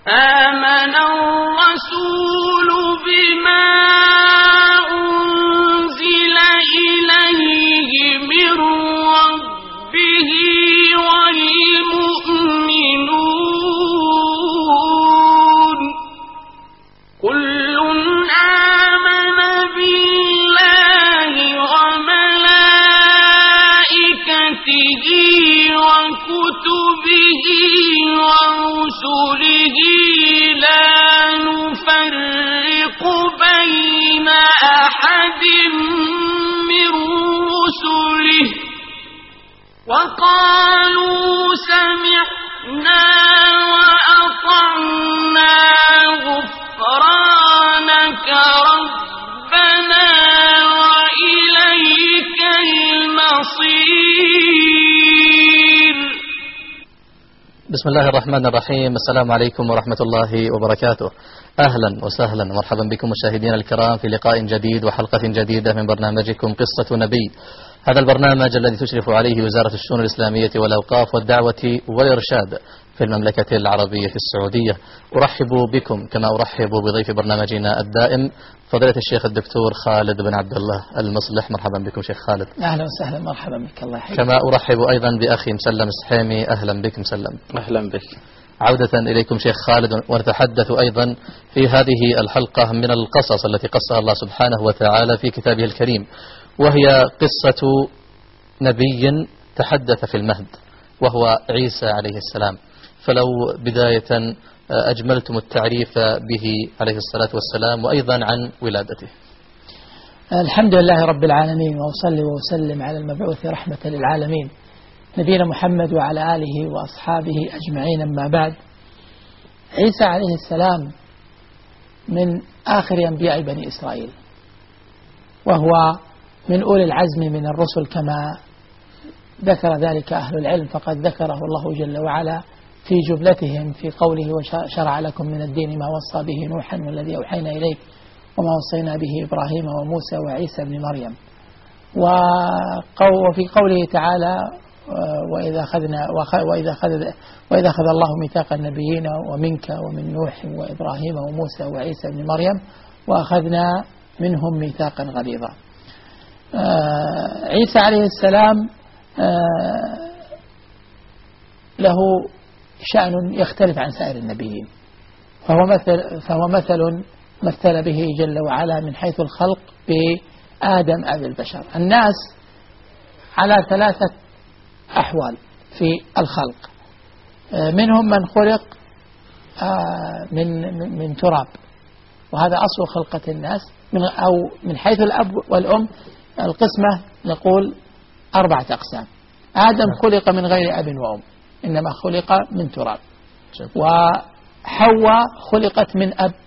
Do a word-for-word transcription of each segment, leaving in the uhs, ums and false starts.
آمن الرسول بما أنزل إليه من ربه والمؤمنون كل آمن بالله وملائكته وكتبه ورسله لا نفرق بين أحد من رسله وقالوا سمعنا وأطعنا غفرانك ربنا وإليك المصير. بسم الله الرحمن الرحيم. السلام عليكم ورحمة الله وبركاته. أهلا وسهلا ومرحبا بكم مشاهدينا الكرام في لقاء جديد وحلقة جديدة من برنامجكم قصة نبي. هذا البرنامج الذي تشرف عليه وزارة الشؤون الإسلامية والأوقاف والدعوة والإرشاد في المملكة العربية السعودية. أرحب بكم كما أرحب بضيف برنامجنا الدائم فضيلة الشيخ الدكتور خالد بن عبد الله المصلح. مرحبا بكم شيخ خالد. أهلا وسهلا مرحبا بك. الله يحييك. كما أرحب أيضا بأخي مسلم السحيمي. أهلا بك مسلم. أهلا بك. عودة إليكم شيخ خالد، ونتحدث أيضا في هذه الحلقة من القصص التي قصها الله سبحانه وتعالى في كتابه الكريم، وهي قصة نبي تحدث في المهد وهو عيسى عليه السلام. فلو بداية أجملتم التعريف به عليه الصلاة والسلام وأيضا عن ولادته. الحمد لله رب العالمين، وأصلي وأسلم على المبعوث رحمة للعالمين نبينا محمد وعلى آله وأصحابه أجمعين. أما بعد، عيسى عليه السلام من آخر أنبياء بني إسرائيل، وهو من أولي العزم من الرسل كما ذكر ذلك أهل العلم، فقد ذكره الله جل وعلا في جملتهم في قوله وشرع لكم من الدين ما وصى به نوحا والذي أوحينا إليك وما وصينا به إبراهيم وموسى وعيسى بن مريم. وفي قوله تعالى وإذا أخذنا وإذا أخذ وإذا أخذ الله ميثاق النبيين ومنك ومن نوح وإبراهيم وموسى وعيسى بن مريم وأخذنا منهم ميثاقا غليظا. عيسى عليه السلام له شأن يختلف عن سائر النبيين، فهو مثل فهو مثل مثل به جل وعلا من حيث الخلق بآدم أبي البشر. الناس على ثلاثة أحوال في الخلق، منهم من خلق من من تراب، وهذا أصل خلقة الناس، من أو من حيث الأب والأم القسمة نقول أربعة أقسام. آدم خلق من غير أب وأم، إنما خلق من تراب. وحواء خلقت من أب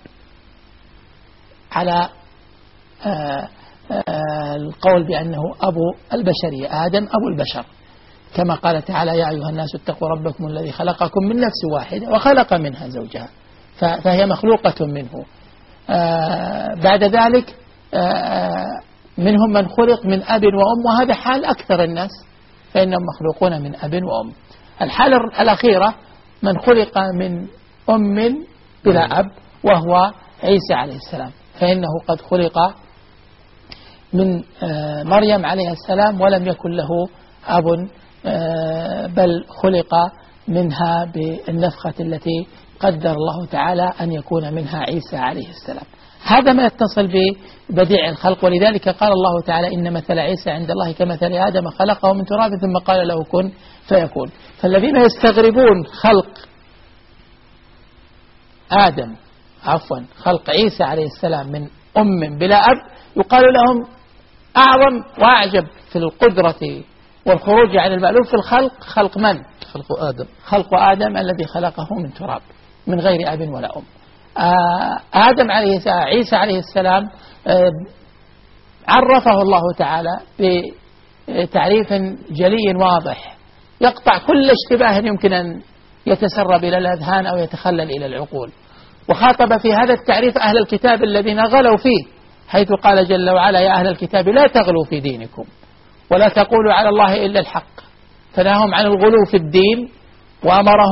على آآ آآ القول بأنه أبو البشرية، آدم أبو البشر، كما قال تعالى يا أيها الناس اتقوا ربكم الذي خلقكم من نفس واحدة وخلق منها زوجها، فهي مخلوقة منه. بعد ذلك منهم من خلق من أب وأم، وهذا حال أكثر الناس، فإنهم مخلوقون من أب وأم. الحالة الأخيرة من خلق من أم بلا أب، وهو عيسى عليه السلام، فإنه قد خلق من مريم عليه السلام ولم يكن له أب، بل خلق منها بالنفخة التي قدر الله تعالى أن يكون منها عيسى عليه السلام. هذا ما يتصل ببديع الخلق، ولذلك قال الله تعالى إن مثل عيسى عند الله كمثل آدم خلقه من تراب ثم قال له كن فيكون. فالذين يستغربون خلق آدم عفوا خلق عيسى عليه السلام من أم بلا أب، يقال لهم أعظم وأعجب في القدرة والخروج عن المألوف في الخلق خلق من؟ خلق آدم. خلق آدم الذي خلقه من تراب من غير أب ولا أم. آدم عليه السلام عيسى عليه السلام عرفه الله تعالى بتعريف جلي واضح يقطع كل اشتباه يمكن أن يتسرب إلى الأذهان أو يتخلل إلى العقول. وخاطب في هذا التعريف أهل الكتاب الذين غلوا فيه، حيث قال جل وعلا يا أهل الكتاب لا تغلوا في دينكم ولا تقولوا على الله إلا الحق، فنهاهم عن الغلو في الدين وأمرهم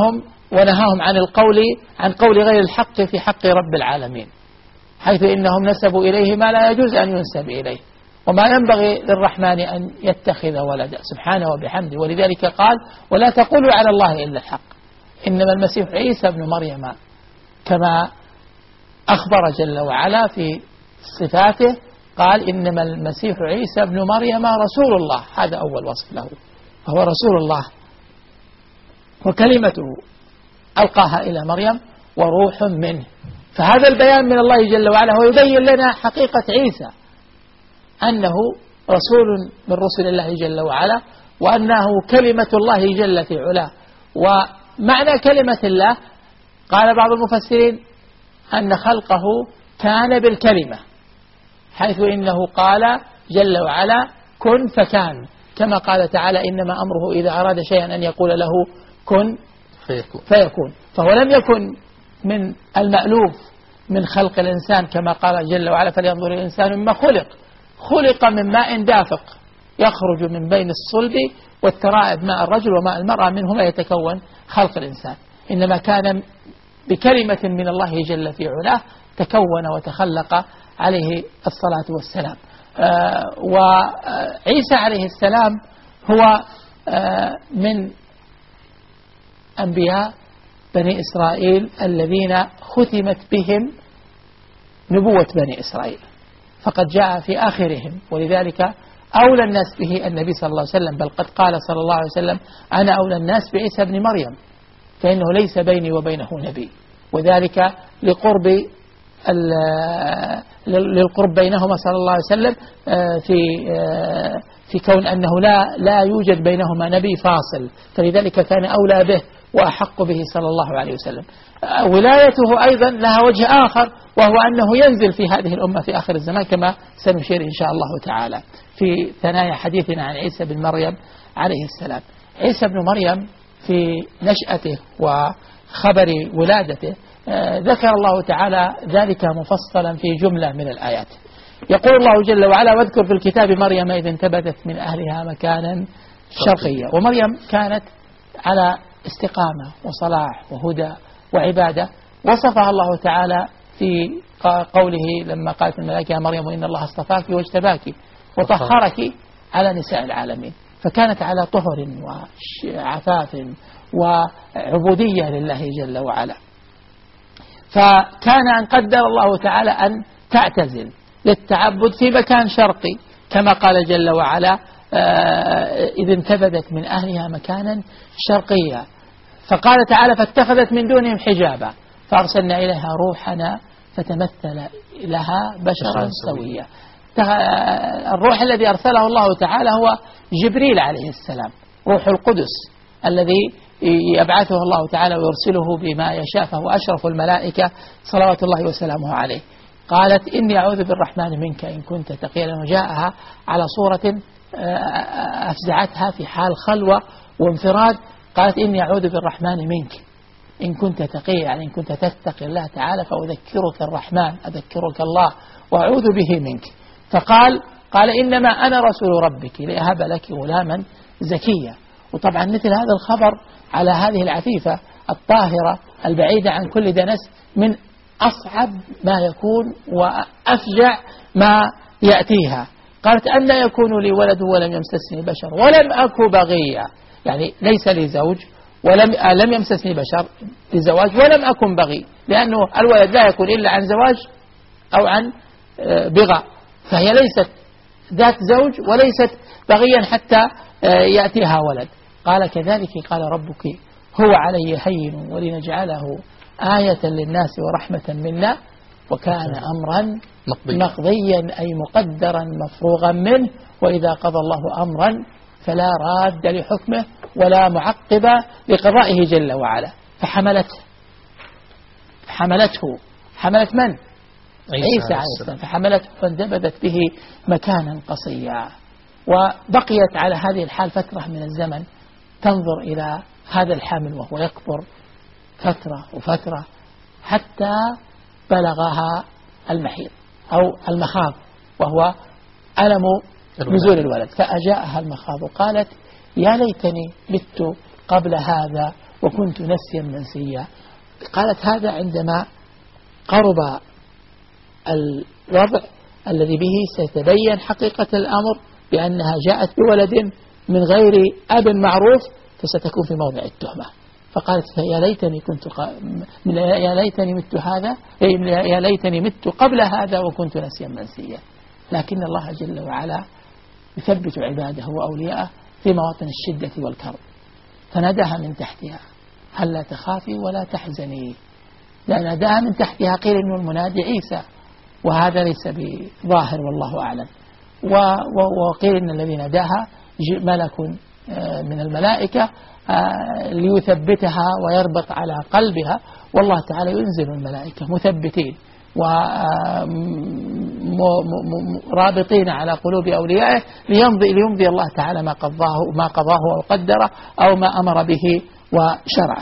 ونهاهم عن القول عن قول غير الحق في حق رب العالمين، حيث إنهم نسبوا إليه ما لا يجوز أن ينسب إليه، وما ينبغي للرحمن أن يتخذ ولدا سبحانه وبحمده. ولذلك قال: ولا تقولوا على الله إلا الحق، إنما المسيح عيسى بن مريم، كما أخبر جل وعلا في صفاته قال: إنما المسيح عيسى بن مريم رسول الله. هذا أول وصف له، فهو رسول الله وكلمته ألقاها إلى مريم وروح منه. فهذا البيان من الله جل وعلا هو يبين لنا حقيقة عيسى، أنه رسول من رسل الله جل وعلا، وأنه كلمة الله جل في علاه. ومعنى كلمة الله قال بعض المفسرين أن خلقه كان بالكلمة، حيث إنه قال جل وعلا: كن فكان، كما قال تعالى: إنما أمره إذا أراد شيئا أن يقول له كن فيكون, فيكون. فهو لم يكن من المألوف من خلق الإنسان، كما قال جل وعلا: فلينظر الإنسان مما خلق، خلق من ماء دافق يخرج من بين الصلب والترائب، ماء الرجل وماء المرأة، منهما يتكون خلق الإنسان. إنما كان بكلمة من الله جل في علاه تكون وتخلق عليه الصلاة والسلام. آه وعيسى عليه السلام هو آه من أنبياء بني إسرائيل الذين ختمت بهم نبوة بني إسرائيل، فقد جاء في آخرهم، ولذلك أولى الناس به النبي صلى الله عليه وسلم، بل قد قال صلى الله عليه وسلم: أنا أولى الناس بعيسى بن مريم، فإنه ليس بيني وبينه نبي، وذلك لقرب للقرب بينهما صلى الله عليه وسلم، في في كون أنه لا لا يوجد بينهما نبي فاصل، فلذلك كان أولى به وأحق به صلى الله عليه وسلم. ولايته أيضا لها وجه آخر، وهو أنه ينزل في هذه الأمة في آخر الزمان، كما سنشير إن شاء الله تعالى في ثنايا حديثنا عن عيسى بن مريم عليه السلام. عيسى بن مريم في نشأته وخبر ولادته ذكر الله تعالى ذلك مفصلا في جملة من الآيات. يقول الله جل وعلا: واذكر في الكتاب مريم إذ انتبذت من أهلها مكانا شرقيا. ومريم كانت على استقامة وصلاح وهدى وعبادة، وصفها الله تعالى في قوله لما قالت الملائكة: يا مريم إن الله اصطفاك واجتباك وطهرك على نساء العالمين. فكانت على طهر وعفاف وعبودية لله جل وعلا. فكان أن قدر الله تعالى أن تعتزل للتعبد في مكان شرقي، كما قال جل وعلا: إذ انتبذت من أهلها مكانا شرقيا. فقال تعالى: فاتخذت من دونهم حجابا فأرسلنا إليها روحنا فتمثل لها بشرا سويا. الروح الذي أرسله الله تعالى هو جبريل عليه السلام، روح القدس الذي يبعثه الله تعالى ويرسله بما يشاء، فهو أشرف الملائكة صلوات الله وسلامه عليه. قالت: إني أعوذ بالرحمن منك إن كنت تقيا، وجاءها على صورة أفزعتها في حال خلوة وانفراد. قالت: إني أعوذ بالرحمن منك إن كنت تقيا، يعني إن كنت تتقي الله تعالى فأذكرك الرحمن، أذكرك الله وأعوذ به منك. فقال قال إنما أنا رسول ربك لأهب لك غلاما زكيا. وطبعا مثل هذا الخبر على هذه العفيفة الطاهرة البعيدة عن كل دنس من أصعب ما يكون وأفجع ما يأتيها. قالت: أن يكون لي ولد ولم يمسسني بشر ولم أك بغيا، يعني ليس لي زوج ولم لم يمسسني بشر لزواج ولم أكن بغي، لأنه الولد لا يكون إلا عن زواج أو عن بغاء، فهي ليست ذات زوج وليست بغيا حتى يأتيها ولد. قال: كذلك قال ربك هو علي هين ولنجعله آية للناس ورحمة منا وكان أمرا مقضيا، أي مقدرا مفروغا منه، وإذا قضى الله أمرا فلا راد لحكمه ولا معقب لقضائه جل وعلا. فحملته حملته حملت من؟ عيسى عليه السلام. فحملته فانتبذت به مكانا قصيا، وبقيت على هذه الحال فترة من الزمن تنظر إلى هذا الحمل وهو يكبر فترة وفترة حتى بلغها المحيض أو المخاض، وهو ألم نزول الولد. فأجاءها المخاض وقالت: يا ليتني مت قبل هذا وكنت نسيا منسيا. قالت هذا عندما قرب الوضع الذي به سيتبين حقيقة الأمر بأنها جاءت بولد من غير أب معروف فستكون في موضع التهمة. فقالت يا ليتني كنت ق... يا ليتني مت هذا يا ليتني مت قبل هذا وكنت نسيا منسيا. لكن الله جل وعلا يثبت عباده وأولياءه في مواطن الشدة والكرب، فناداها من تحتها هل لا تخافي ولا تحزني. ناداها من تحتها، قيل إنه المنادي عيسى وهذا ليس بظاهر والله أعلم، وقيل إن الذي ناداها ملك من الملائكة ليثبتها ويربط على قلبها، والله تعالى ينزل الملائكة مثبتين ورابطين على قلوب أوليائه ليمضي, ليمضي الله تعالى ما قضاه ما قضاه وقدره أو ما أمر به وشرعه.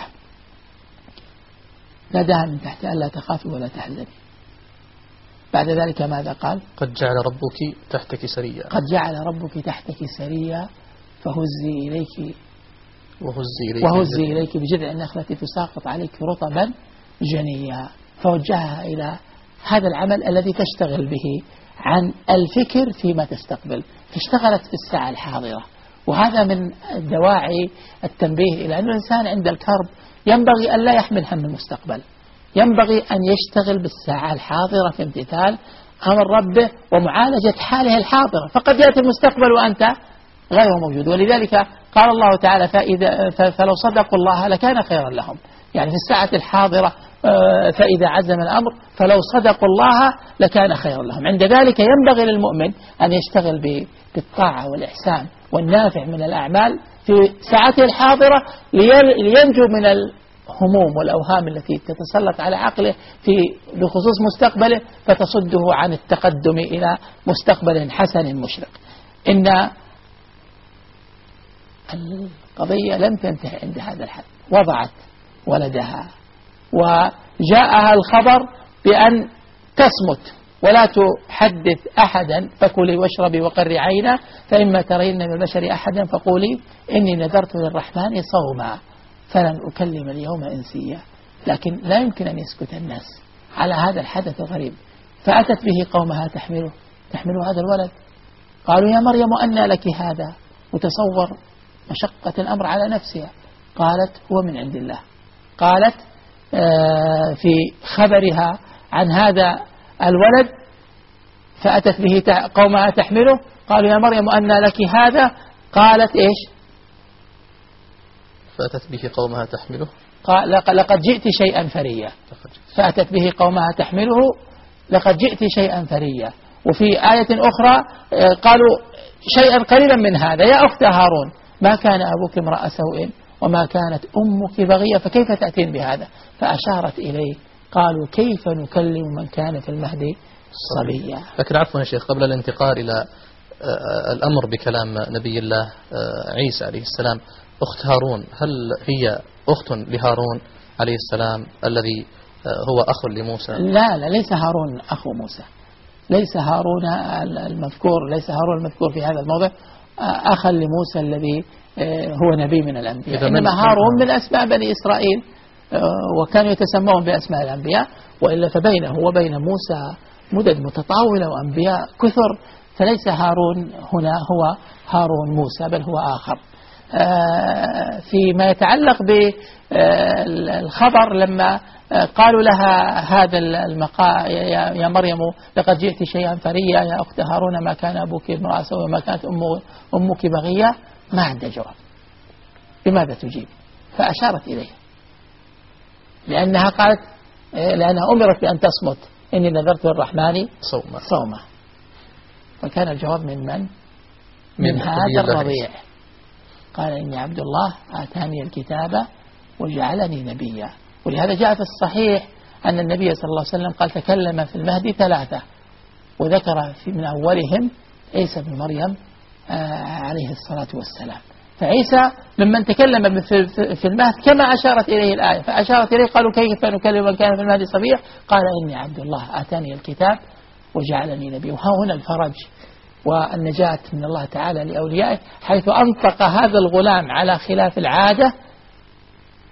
ناداها من تحت ألا تخافي ولا تحزني. بعد ذلك ماذا قال؟ قد جعل ربك تحتك سريا قد جعل ربك تحتك سريا فهزي إليك وهزي إليك, وهزي إليك بجذع النخلة تساقط عليك رطبا جنيا. فوجهها إلى هذا العمل الذي تشتغل به عن الفكر فيما تستقبل، فاشتغلت في الساعة الحاضرة. وهذا من دواعي التنبيه إلى أن الإنسان عند الكرب ينبغي أن لا يحمل هم المستقبل، ينبغي أن يشتغل بالساعة الحاضرة في امتثال أمر ربه ومعالجة حاله الحاضرة، فقد يأتي المستقبل وأنت غير موجود. ولذلك قال الله تعالى فإذا فلو صدقوا الله لكان خيرا لهم، يعني في الساعة الحاضرة فإذا عزم الأمر فلو صدقوا الله لكان خيرا لهم. عند ذلك ينبغي للمؤمن أن يشتغل بالطاعة والإحسان والنافع من الأعمال في ساعته الحاضرة لينجو من الهموم والأوهام التي تتسلط على عقله في بخصوص مستقبله فتصده عن التقدم إلى مستقبل حسن مشرق. إن القضية لم تنتهي عند هذا الحد، وضعت ولدها وجاءها الخبر بأن تصمت ولا تحدث أحدا فكلي واشربي وقري عينا فإما ترين من البشر أحدا فقولي إني نذرت للرحمن صوما فلن أكلم اليوم إنسيا. لكن لا يمكن أن يسكت الناس على هذا الحدث الغريب، فأتت به قومها تحمله تحمله هذا الولد. قالوا يا مريم أنى لك هذا، وتصور مشقة الأمر على نفسها. قالت هو من عند الله. قالت في خبرها عن هذا الولد فأتت به قومها تحمله. قالوا يا مريم أنى لك هذا، قالت إيش؟ فأتت به قومها تحمله قال لقد جئت شيئا فريا. فأتت به قومها تحمله لقد جئت شيئا فريا. وفي آية أخرى قالوا شيئا قريبا من هذا يا أخت هارون ما كان أبوك امرأ سوء وما كانت أمك بغية فكيف تأتين بهذا؟ فأشارت إليه. قالوا كيف نكلم من كان في المهد صبيا. لكن عفوا يا شيخ قبل الانتقال إلى الأمر بكلام نبي الله عيسى عليه السلام، أخت هارون هل هي أخت لهارون عليه السلام الذي هو أخ لموسى؟ لا لا ليس هارون أخو موسى، ليس هارون المذكور ليس هارون المذكور في هذا الموضع أخا لموسى الذي هو نبي من الأنبياء، إنما هارون من أسماء بني إسرائيل وكانوا يتسمون بأسماء الأنبياء، وإلا فبينه وبين موسى مدد متطاولة وأنبياء كثر، فليس هارون هنا هو هارون موسى بل هو آخر. فيما يتعلق بالخبر لما قالوا لها هذا المقال يا مريم لقد جئت شيئا فريا يا أخت هارون ما كان أبوك امرأ سوء وما كانت أمك بغية، ما عنده جواب. بماذا تجيب؟ فأشارت إليه لأنها قالت لأنها أمرت بأن تصمت إني نذرت للرحمن صوما صوما. فكان الجواب من من؟ من, من هذا الرضيع. قال إني عبد الله آتاني الكتاب وجعلني نبيا. ولهذا جاء في الصحيح أن النبي صلى الله عليه وسلم قال تكلم في المهدي ثلاثة، وذكر في من أولهم عيسى بن مريم عليه الصلاة والسلام. فعيسى ممن تكلم في المهد كما أشارت إليه الآية، فأشارت إليه قالوا كيف نكلم من كان في المهد صبيا؟ قال إني عبد الله آتاني الكتاب وجعلني نبيا. وها هنا الفرج والنجاة من الله تعالى لأوليائه، حيث أنطق هذا الغلام على خلاف العادة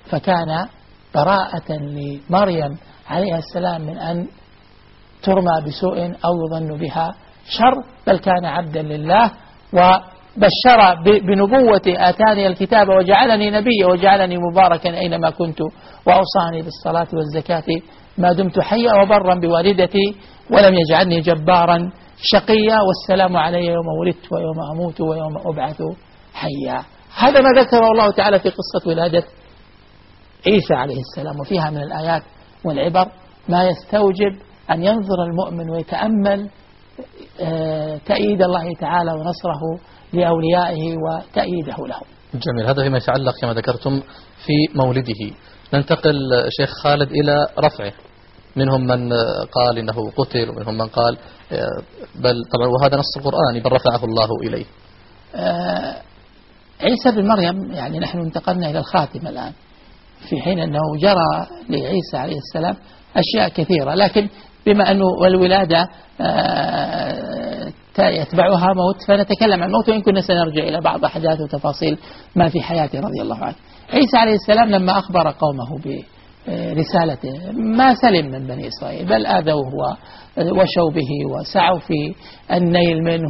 فكان براءة لمريم عليها السلام من أن ترمى بسوء أو يظن بها شر، بل كان عبدا لله وبشر بنبوة آتاني الكتاب وجعلني نبيا وجعلني مباركا أينما كنت وأوصاني بالصلاة والزكاة ما دمت حيا وبرا بوالدتي ولم يجعلني جبارا شقيا والسلام علي يوم ولدت ويوم أموت ويوم أبعث حيا. هذا ما ذكره الله تعالى في قصة ولادة عيسى عليه السلام، وفيها من الآيات والعبر ما يستوجب أن ينظر المؤمن ويتأمل تأييد الله تعالى ونصره لأوليائه وتأييده لهم. جميل. هذا فيما يتعلق كما ذكرتم في مولده. ننتقل شيخ خالد إلى رفعه. منهم من قال إنه قتل ومنهم من قال بل طبعا وهذا نص القرآن بل رفعه الله إليه. آه عيسى بن مريم يعني نحن انتقلنا إلى الخاتمة الآن، في حين أنه جرى لعيسى عليه السلام أشياء كثيرة، لكن بما أنه والولادة آه يتبعها موت فنتكلم عن الموت، وإن كنا سنرجع إلى بعض أحداث وتفاصيل ما في حياته رضي الله عنه. عيسى عليه السلام لما أخبر قومه برسالته ما سلم من بني إسرائيل، بل آذوه وشوا به وسعوا في النيل منه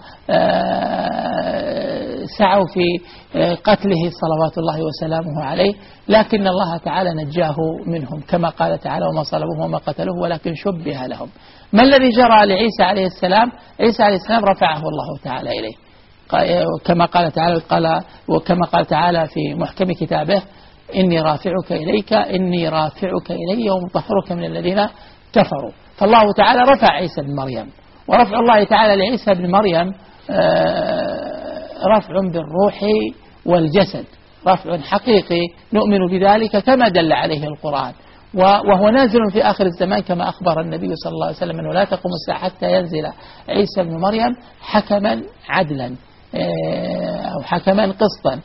وسعوا في قتله صلوات الله وسلامه عليه، لكن الله تعالى نجاه منهم كما قال تعالى وما صلبوه وما قتلوه ولكن شبه لهم. ما الذي جرى لعيسى عليه السلام؟ عيسى عليه السلام رفعه الله تعالى إليه كما قال تعالى قال وكما قال تعالى في محكم كتابه إني رافعك إليك إني رافعك إلي ومطهرك من الذين كفروا. فالله تعالى رفع عيسى بن مريم، ورفع الله تعالى لعيسى بن مريم رفع بالروح والجسد، رفع حقيقي نؤمن بذلك كما دل عليه القرآن، وهو نازل في آخر الزمان كما أخبر النبي صلى الله عليه وسلم أنه لا تقوم الساعة حتى ينزل عيسى بن مريم حكما عدلا أو حكما قسطا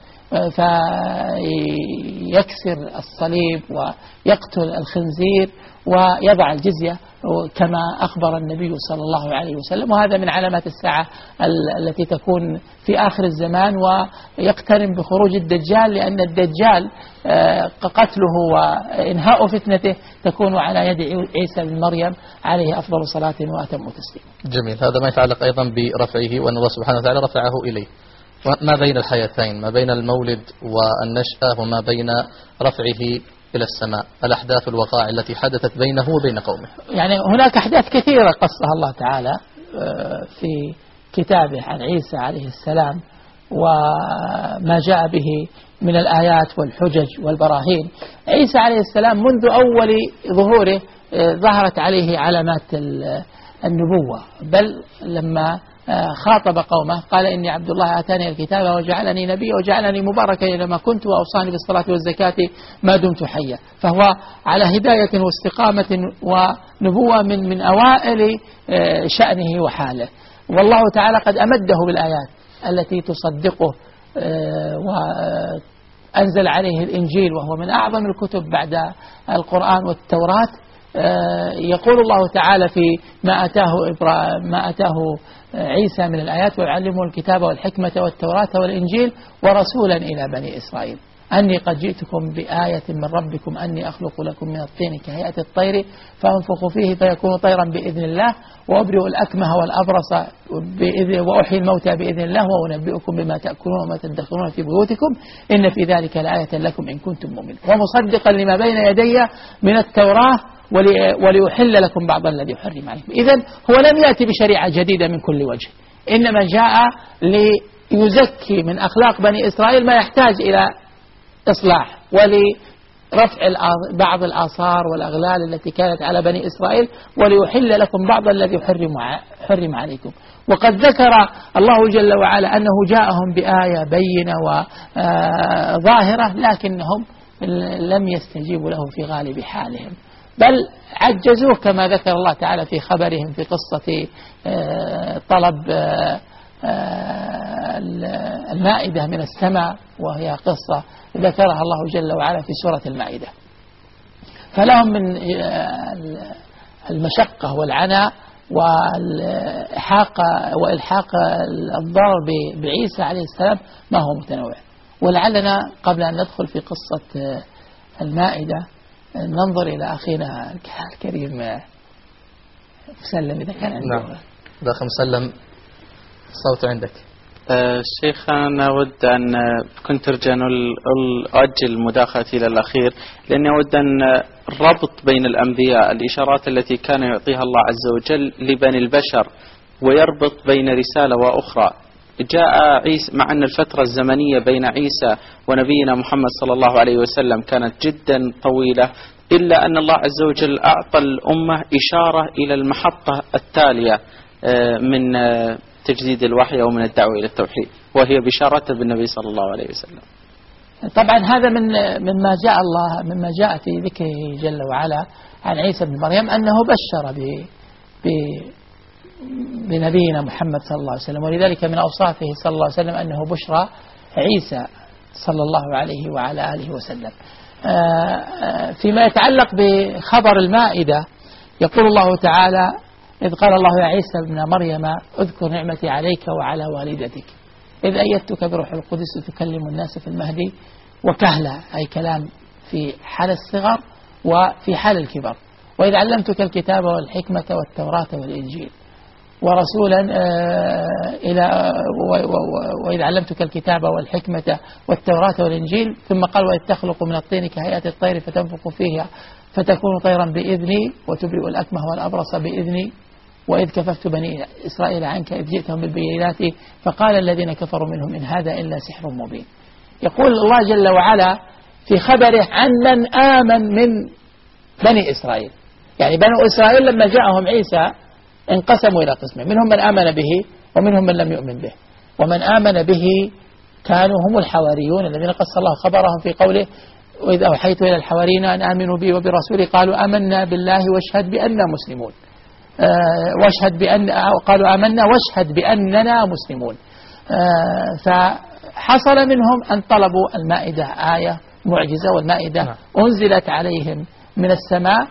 فيكسر الصليب ويقتل الخنزير ويضع الجزية كما أخبر النبي صلى الله عليه وسلم. وهذا من علامات الساعة التي تكون في آخر الزمان ويقترن بخروج الدجال، لأن الدجال قتله وإنهاء فتنته تكون على يد عيسى بن مريم عليه أفضل صلاة وأتم تسليم. جميل. هذا ما يتعلق أيضا برفعه وأن الله سبحانه وتعالى رفعه إليه. ما بين الحياتين، ما بين المولد والنشأة وما بين رفعه إلى السماء، الأحداث الوقائع التي حدثت بينه وبين قومه. يعني هناك أحداث كثيرة قصها الله تعالى في كتابه عن عيسى عليه السلام وما جاء به من الآيات والحجج والبراهين. عيسى عليه السلام منذ أول ظهوره ظهرت عليه علامات النبوة، بل لما خاطب قومه قال إني عبد الله آتاني الكتاب وجعلني نبيا وجعلني مباركا أينما كنت وأوصاني بالصلاة والزكاة ما دمت حيا. فهو على هداية واستقامة ونبوة من من أوائل شأنه وحاله، والله تعالى قد أمده بالآيات التي تصدقه، وأنزل عليه الإنجيل وهو من أعظم الكتب بعد القرآن والتوراة. يقول الله تعالى في ما أتاه ما أتاه عيسى من الآيات ويعلمه الكتاب والحكمة والتوراة والإنجيل ورسولا إلى بني إسرائيل أني قد جئتكم بآية من ربكم أني أخلق لكم من الطين كهيئة الطير فأنفخ فيه فيكون طيرا بإذن الله وأبرئ الأكمه والأبرص وأحيي الموتى بإذن الله وأنبئكم بما تأكلون وما تدخرون في بيوتكم إن في ذلك لآية لكم إن كنتم مؤمنين ومصدقا لما بين يدي من التوراة وليحل لكم بعض الذي يحرم عليكم. إذن هو لم يأتي بشريعة جديدة من كل وجه، إنما جاء ليزكي من أخلاق بني إسرائيل ما يحتاج إلى إصلاح ولرفع بعض الآثار والأغلال التي كانت على بني إسرائيل وليحل لكم بعض الذي حرم حرم عليكم. وقد ذكر الله جل وعلا أنه جاءهم بآية بينة وظاهرة لكنهم لم يستجيبوا له في غالب حالهم، بل عجزوه كما ذكر الله تعالى في خبرهم في قصة طلب المائدة من السماء، وهي قصة ذكرها الله جل وعلا في سورة المائدة. فلهم من المشقة والعناء والإحاق وإلحاق الضرر بعيسى عليه السلام ما هو متنوع. ولعلنا قبل أن ندخل في قصة المائدة ننظر إلى أخينا الكريم مسلم إذا كان عنده. نعم داخل مسلم الصوت عندك. أه شيخ أنا أود أن كنت أرجو أن أؤجل مداخلتي إلى الأخير، لأني أود أن الربط بين الأنبياء، الإشارات التي كان يعطيها الله عز وجل لبني البشر، ويربط بين رسالة وأخرى. جاء عيسى، مع أن الفترة الزمنية بين عيسى ونبينا محمد صلى الله عليه وسلم كانت جدا طويلة، إلا أن الله عز وجل أعطى الأمة إشارة إلى المحطة التالية من تجديد الوحي ومن الدعوة إلى التوحيد، وهي بشارته بالنبي صلى الله عليه وسلم. طبعا هذا من مما جاء الله مما جاء في ذكره جل وعلا عن عيسى بن مريم أنه بشر ب بنبينا محمد صلى الله عليه وسلم، ولذلك من أوصافه صلى الله عليه وسلم أنه بشرى عيسى صلى الله عليه وعلى آله وسلم. فيما يتعلق بخبر المائدة يقول الله تعالى: إذ قال الله يا عيسى ابن مريم اذكر نعمتي عليك وعلى والدتك إذ أيدتك بروح القدس تكلم الناس في المهدي وكهلا، أي كلام في حال الصغر وفي حال الكبر، وإذ علمتك الكتاب والحكمة والتوراة والإنجيل ورسولا إلى وإذ علمتك الكتاب والحكمة والتوراة والإنجيل، ثم قال: وإذ تخلق من الطين كهيئة الطير فتنفخ فيها فتكون طيرا بإذني وتبرئ الأكمه والأبرص بإذني، وإذ كففت بني إسرائيل عنك إذ جئتهم بالبينات فقال الذين كفروا منهم إن هذا إلا سحر مبين. يقول الله جل وعلا في خبره عن من آمن من بني إسرائيل، يعني بنو إسرائيل لما جاءهم عيسى انقسموا إلى قسمين، منهم من آمن به ومنهم من لم يؤمن به، ومن آمن به كانوا هم الحواريون الذين قص الله خبرهم في قوله: وإذ أوحيت إلى الحواريين أن آمنوا بي وبرسولي قالوا آمنا بالله واشهد بأننا مسلمون، واشهد بأن قالوا آمنا واشهد بأننا مسلمون. فحصل منهم أن طلبوا المائدة، آية معجزة، والمائدة أنزلت عليهم من السماء،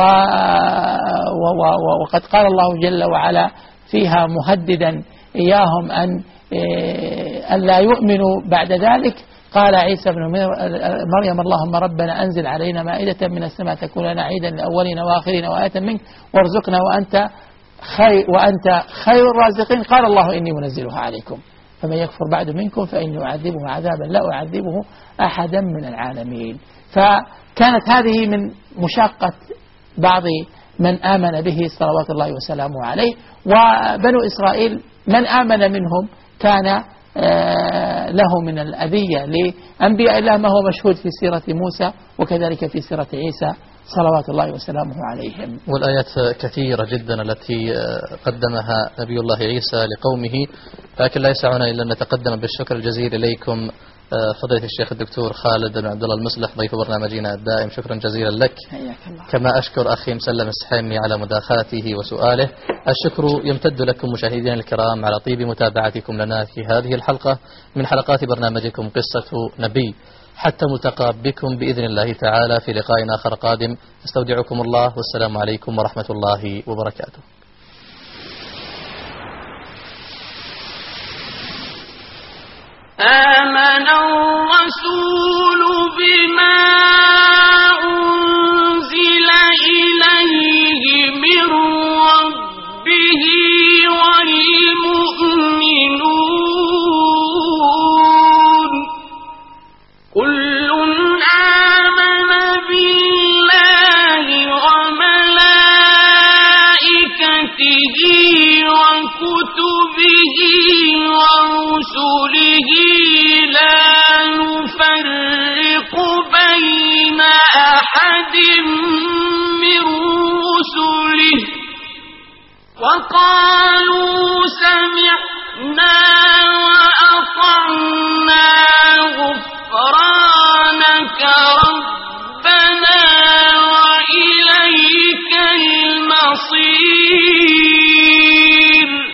وقد قال الله جل وعلا فيها مهددا إياهم أن أن لا يؤمنوا بعد ذلك. قال عيسى بن مريم: اللهم ربنا أنزل علينا مائدة من السماء تكون لنا عيدا للأولين وآخرين وآية منك وارزقنا وأنت خير وأنت خير الرازقين. قال الله: إني منزلها عليكم فمن يكفر بعد منكم فإني أعذبه عذابا لا أعذبه أحدا من العالمين. فكانت هذه من مشاقة بعض من آمن به صلوات الله وسلامه عليه. وبنو إسرائيل من آمن منهم كان له من الأذية لأنبياء الله ما هو مشهود في سيرة موسى وكذلك في سيرة عيسى صلوات الله وسلامه عليهم. والآيات كثيرة جدا التي قدمها نبي الله عيسى لقومه، لكن لا يسعنا إلا أن نتقدم بالشكر الجزيل إليكم فضيلة الشيخ الدكتور خالد بن عبد الله المصلح ضيف برنامجنا الدائم، شكرا جزيلا لك. كما أشكر أخي مسلم السحيمي على مداخلته وسؤاله. الشكر يمتد لكم مشاهدينا الكرام على طيب متابعتكم لنا في هذه الحلقة من حلقات برنامجكم قصة نبي، حتى ملتقى بكم بإذن الله تعالى في لقاء آخر قادم. استودعكم الله والسلام عليكم ورحمة الله وبركاته. آمن الرسول بما أنزل إليه من ربه والمؤمنون كل آمن بالله وملائكته وكتبه ورسله لا نفرق بين أحد من رسله وقالوا سمعنا وأطعنا